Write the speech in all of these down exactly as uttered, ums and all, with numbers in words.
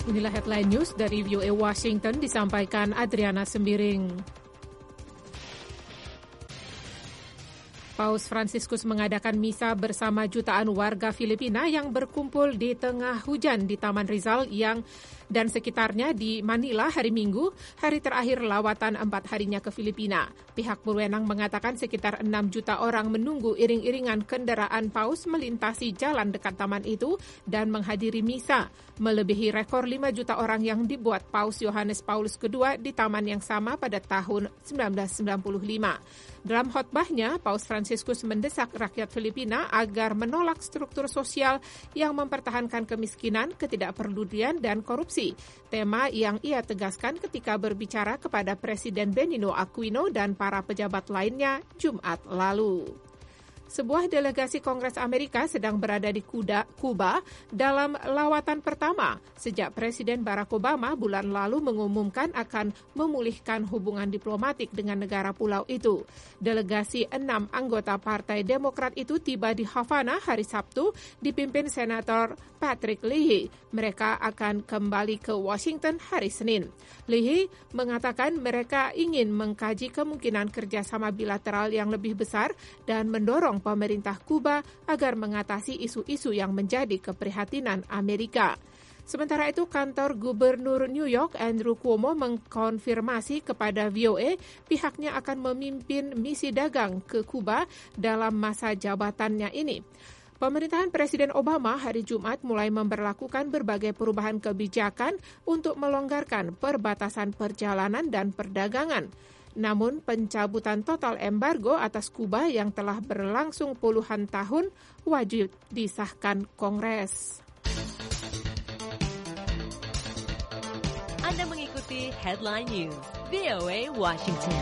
Inilah headline news dari V O A Washington disampaikan Adriana Sembiring. Paus Fransiskus mengadakan misa bersama jutaan warga Filipina yang berkumpul di tengah hujan di Taman Rizal yang dan sekitarnya di Manila hari Minggu, hari terakhir lawatan empat harinya ke Filipina. Pihak berwenang mengatakan sekitar enam juta orang menunggu iring-iringan kendaraan Paus melintasi jalan dekat taman itu dan menghadiri misa, melebihi rekor lima juta orang yang dibuat Paus Yohanes Paulus kedua di taman yang sama pada tahun sembilan belas sembilan puluh lima. Dalam khotbahnya, Paus Fransiskus mendesak rakyat Filipina agar menolak struktur sosial yang mempertahankan kemiskinan, ketidakpedulian, dan korupsi. Tema yang ia tegaskan ketika berbicara kepada Presiden Benigno Aquino dan para pejabat lainnya Jumat lalu. Sebuah delegasi Kongres Amerika sedang berada di Kuba dalam lawatan pertama sejak Presiden Barack Obama bulan lalu mengumumkan akan memulihkan hubungan diplomatik dengan negara pulau itu. Delegasi enam anggota Partai Demokrat itu tiba di Havana hari Sabtu dipimpin Senator Patrick Leahy. Mereka akan kembali ke Washington hari Senin. Leahy mengatakan mereka ingin mengkaji kemungkinan kerjasama bilateral yang lebih besar dan mendorong pemerintah Kuba agar mengatasi isu-isu yang menjadi keprihatinan Amerika. Sementara itu, kantor Gubernur New York Andrew Cuomo mengkonfirmasi kepada V O A pihaknya akan memimpin misi dagang ke Kuba dalam masa jabatannya ini. Pemerintahan Presiden Obama hari Jumat mulai memberlakukan berbagai perubahan kebijakan untuk melonggarkan perbatasan perjalanan dan perdagangan. Namun pencabutan total embargo atas Kuba yang telah berlangsung puluhan tahun wajib disahkan Kongres. Anda mengikuti Headline News V O A Washington.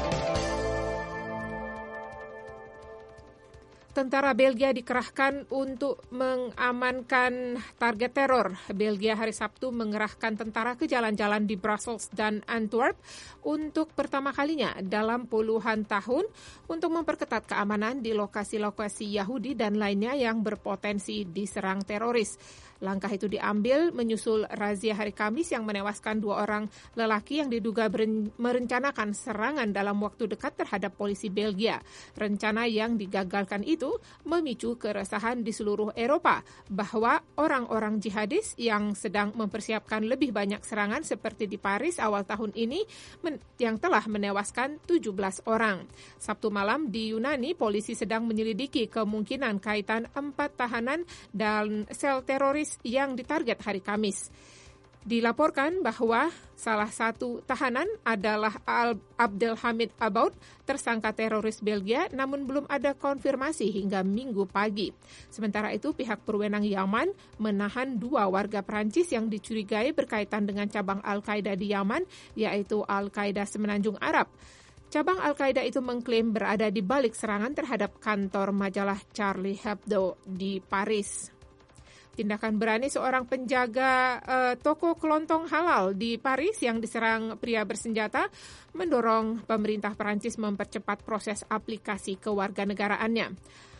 Tentara Belgia dikerahkan untuk mengamankan target teror. Belgia hari Sabtu mengerahkan tentara ke jalan-jalan di Brussels dan Antwerp untuk pertama kalinya dalam puluhan tahun untuk memperketat keamanan di lokasi-lokasi Yahudi dan lainnya yang berpotensi diserang teroris. Langkah itu diambil menyusul razia hari Kamis yang menewaskan dua orang lelaki yang diduga merencanakan serangan dalam waktu dekat terhadap polisi Belgia. Rencana yang digagalkan itu memicu keresahan di seluruh Eropa bahwa orang-orang jihadis yang sedang mempersiapkan lebih banyak serangan seperti di Paris awal tahun ini yang telah menewaskan tujuh belas orang. Sabtu malam di Yunani, polisi sedang menyelidiki kemungkinan kaitan empat tahanan dan sel teroris yang ditarget hari Kamis. Dilaporkan bahwa salah satu tahanan adalah Abdelhamid Abaud, tersangka teroris Belgia, namun belum ada konfirmasi hingga Minggu pagi. Sementara itu, pihak berwenang Yaman menahan dua warga Prancis yang dicurigai berkaitan dengan cabang Al-Qaeda di Yaman, yaitu Al-Qaeda Semenanjung Arab. Cabang Al-Qaeda itu mengklaim berada di balik serangan terhadap kantor majalah Charlie Hebdo di Paris. Tindakan berani seorang penjaga uh, toko kelontong halal di Paris yang diserang pria bersenjata mendorong pemerintah Perancis mempercepat proses aplikasi kewarganegaraannya.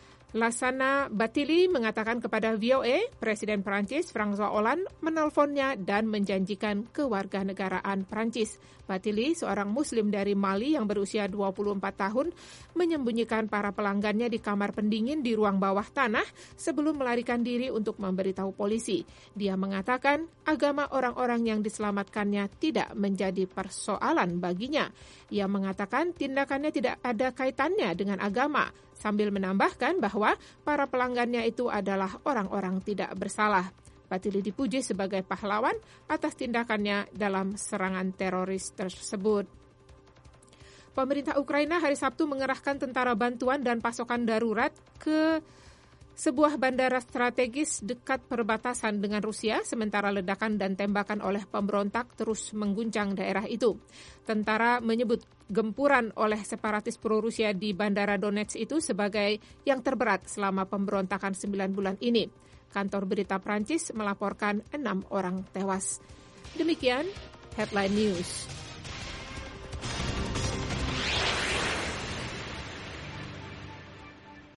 Lassana Bathily mengatakan kepada V O A, Presiden Perancis François Hollande menelponnya dan menjanjikan kewarganegaraan Perancis. Bathily, seorang Muslim dari Mali yang berusia dua puluh empat tahun, menyembunyikan para pelanggannya di kamar pendingin di ruang bawah tanah sebelum melarikan diri untuk memberitahu polisi. Dia mengatakan agama orang-orang yang diselamatkannya tidak menjadi persoalan baginya. Ia mengatakan tindakannya tidak ada kaitannya dengan agama, sambil menambahkan bahwa para pelanggannya itu adalah orang-orang tidak bersalah. Bathily dipuji sebagai pahlawan atas tindakannya dalam serangan teroris tersebut. Pemerintah Ukraina hari Sabtu mengerahkan tentara bantuan dan pasokan darurat ke sebuah bandara strategis dekat perbatasan dengan Rusia, sementara ledakan dan tembakan oleh pemberontak terus mengguncang daerah itu. Tentara menyebut gempuran oleh separatis pro-Rusia di Bandara Donetsk itu sebagai yang terberat selama pemberontakan sembilan bulan ini. Kantor berita Prancis melaporkan enam orang tewas. Demikian Headline News.